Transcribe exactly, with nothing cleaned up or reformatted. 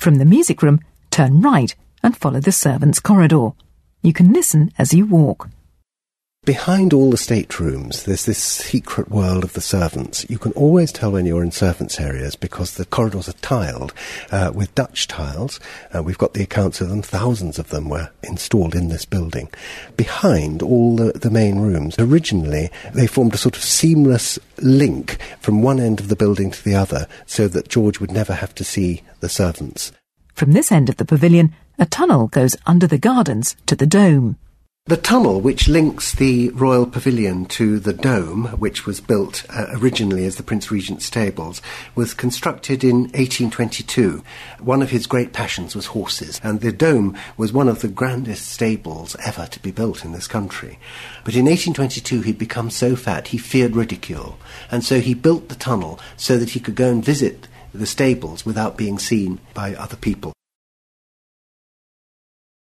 From the music room, turn right and follow the servants' corridor. You can listen as you walk. Behind all the staterooms, there's this secret world of the servants. You can always tell when you're in servants' areas because the corridors are tiled uh, with Dutch tiles. Uh, we've got the accounts of them. Thousands of them were installed in this building. Behind all the, the main rooms, originally they formed a sort of seamless link from one end of the building to the other so that George would never have to see the servants. From this end of the pavilion, a tunnel goes under the gardens to the dome. The tunnel which links the Royal Pavilion to the Dome, which was built uh, originally as the Prince Regent's stables, was constructed in eighteen twenty-two. One of his great passions was horses, and the Dome was one of the grandest stables ever to be built in this country. But in eighteen twenty-two he'd become so fat he feared ridicule, and so he built the tunnel so that he could go and visit the stables without being seen by other people.